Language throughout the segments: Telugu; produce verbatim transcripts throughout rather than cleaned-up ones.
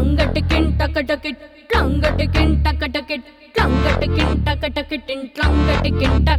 tlangatikin takatakit tlangatikin takatakit tlangatikin takatakitin tlangatikin tak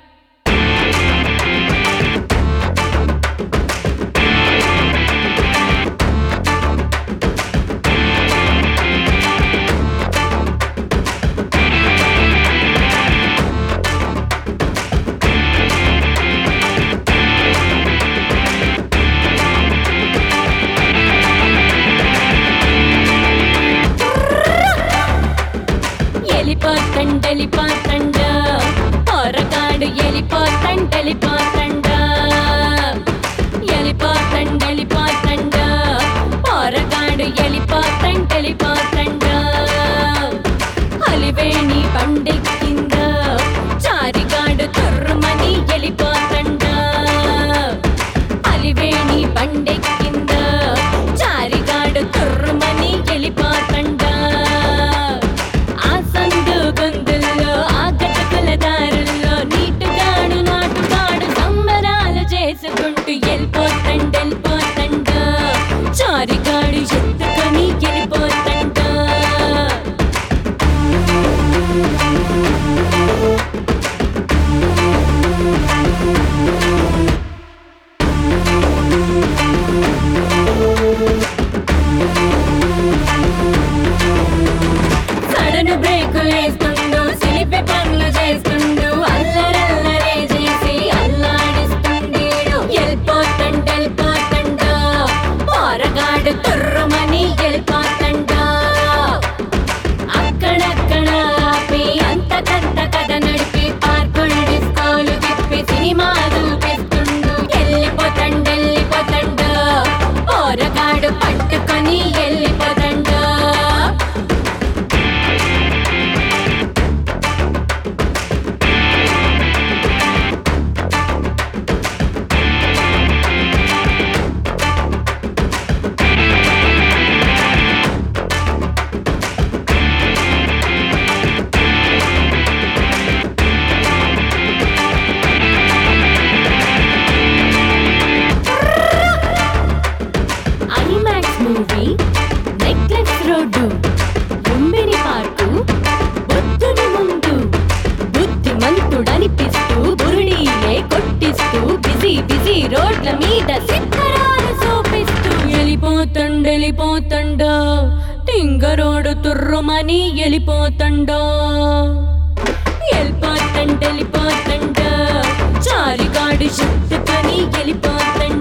ఎలిపోతండెలిపోతండ పోరగాడు ఎలిపోతండెలిపోతండ ఎలిపోతండెలిపోతండ పోరగాడు ఎలిపోతండెలిపోతండ అలివేణి బండెక్కింద చారిగాడు తుర్రుమని ఎలిపోతండ అలివేణి బండెక్కింద చారిగాడు తుర్రుమని ఎలిపోతండ ఎలిపోతండెలిపోతండ చారిగాడు ఎత్తుకొని ఎలిపోతండ సడను బ్రేకులు వేస్తుండు సిలిపి పనులు చేస్తుండు అల్లరల్లరే చేసి అల్లాడిస్తుండీడు ఎలిపోతండెలిపోతండ పోరగాడు తుర్రుమని ఎలిపోతండ అక్కడక్కడ ఆపి అంతకంత కథ నడిపి పార్కులు డిస్కోలు తిప్పి సినిమా చూపిస్తుండు ఎల్లిపోతండెల్లిపోతండ పోరగాడు పట్టుకొని ఎల్లిపోతండ movie necklace road Lumbini park బుద్ధుని ముందు బుద్ధిమంతుడనిపిస్తూ బురుడీలే కొట్టిస్తూ బిజీ బిజీ రోడ్ల మీద సిద్ధరాలు చూపిస్తూ ఎలిపోతండెలిపోతండ తింగరోడు తుర్రుమని ఎలిపోతండ ఎలిపోతండెలిపోతండ చారిగాడు ఎత్తుకొని ఎలిపోతండ